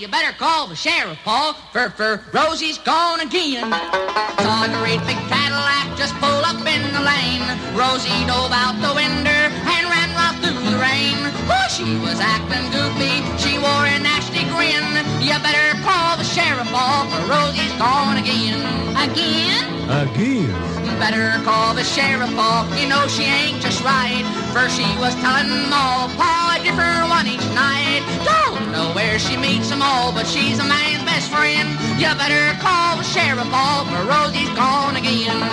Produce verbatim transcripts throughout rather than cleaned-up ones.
you better call the sheriff, Paul, for, for Rosie's gone again. Saw a great big Cadillac just pull up in the lane. Rosie dove out the window and ran right through the rain. Oh, she was acting goofy, she wore a nasty grin. You better call the sheriff, Paul, for Rosie's gone again. Again? Again. Better call the sheriff, Paul, you know she ain't just right. First she was telling them all, Paul, a different one each night. Don't know where she meets them all, but she's a man's best friend. You better call the sheriff, Paul, for Rosie's gone again.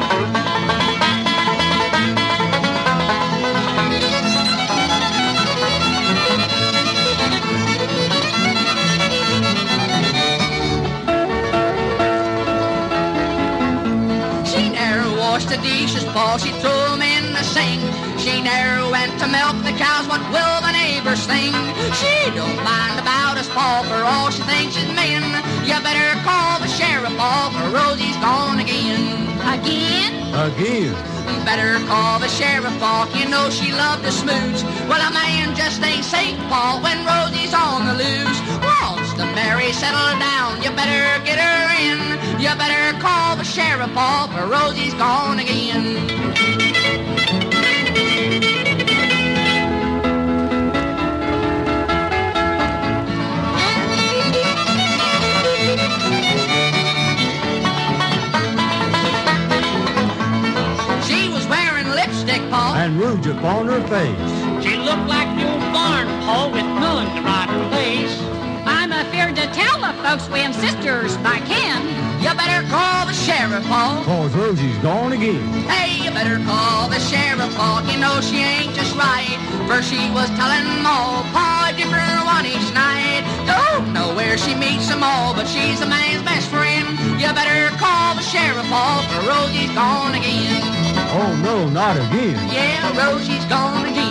The dishes, Paul, she threw them in the sink. She never went to milk the cows, what will the neighbors think? She don't mind about us, Paul, for all she thinks is men. You better call the sheriff, Paul, for Rosie's gone again. Again? Again. Better call the sheriff, Paul, you know she loved to smooch. Well, a man just ain't safe, Paul, when Rosie's on the loose. Once the Mary settled down, you better get her in. You better call the sheriff, Paul, for Rosie's gone again. She was wearing lipstick, Paul, and rouge upon her face. She looked like the old barn, Paul, with none to ride her face. I'm afeard to tell the folks we have sisters by kin. You better call the sheriff, Paul, cause Rosie's gone again. Hey, you better call the sheriff, Paul, you know she ain't just right. First she was telling them all, Paul, a different one each night. Don't know where she meets them all, but she's a man's best friend. You better call the sheriff, Paul, for Rosie's gone again. Oh, no, not again. Yeah, Rosie's gone again.